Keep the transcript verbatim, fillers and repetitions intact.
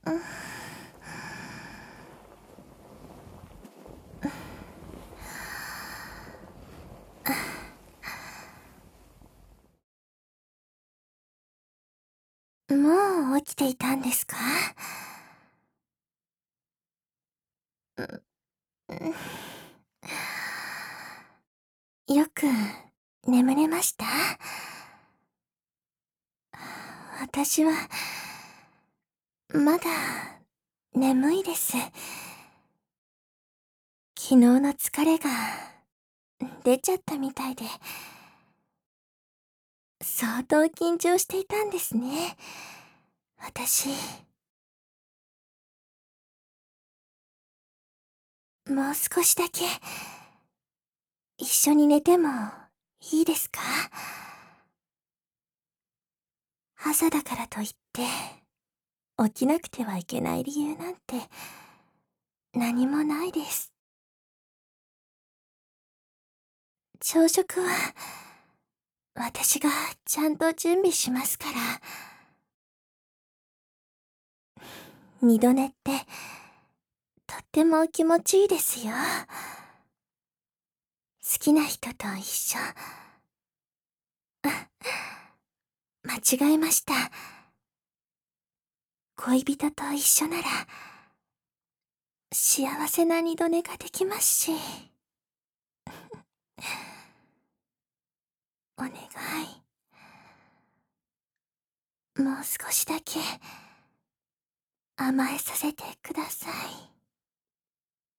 うん。もう起きていたんですか？うん、うん。よく眠れました？私は、まだ眠いです。昨日の疲れが出ちゃったみたいで、相当緊張していたんですね、私。もう少しだけ、一緒に寝てもいいですか？朝だからといって、起きなくてはいけない理由なんて、何もないです。朝食は、私がちゃんと準備しますから。二度寝って、とっても気持ちいいですよ。好きな人と一緒。あ、間違えました。恋人と一緒なら、幸せな二度寝ができますし。お願い。もう少しだけ、甘えさせてください。